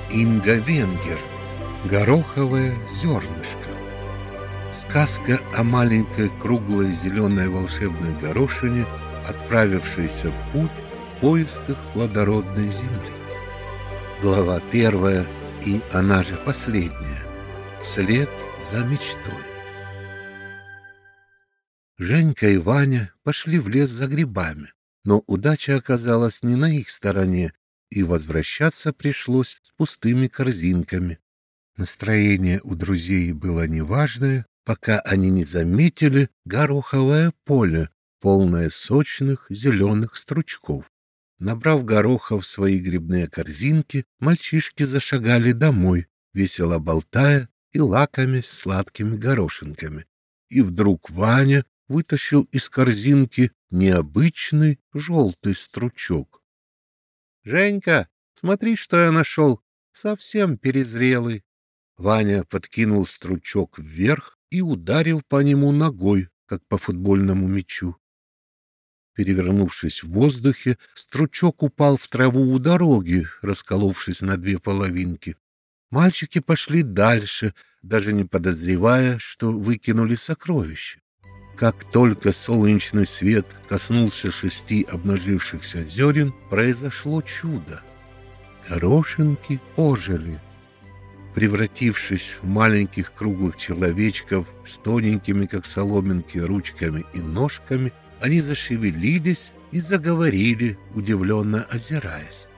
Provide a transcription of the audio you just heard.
Инга Венгер. Гороховое зернышко. Сказка о маленькой круглой зеленой волшебной горошине, отправившейся в путь в поисках плодородной земли. Глава 1, и она же последняя. Вслед за мечтой. Женька и Ваня пошли в лес за грибами, но удача оказалась не на их стороне, и возвращаться пришлось с пустыми корзинками. Настроение у друзей было неважное, пока они не заметили гороховое поле, полное сочных зеленых стручков. Набрав гороха в свои грибные корзинки, мальчишки зашагали домой, весело болтая и лакомясь сладкими горошинками. И вдруг Ваня вытащил из корзинки необычный желтый стручок. — Женька, смотри, что я нашел! Совсем перезрелый! Ваня подкинул стручок вверх и ударил по нему ногой, как по футбольному мячу. Перевернувшись в воздухе, стручок упал в траву у дороги, расколовшись на две половинки. Мальчики пошли дальше, даже не подозревая, что выкинули сокровище. Как только солнечный свет коснулся 6 обнажившихся зерен, произошло чудо. Горошинки ожили. Превратившись в маленьких круглых человечков с тоненькими, как соломинки, ручками и ножками, они зашевелились и заговорили, удивленно озираясь.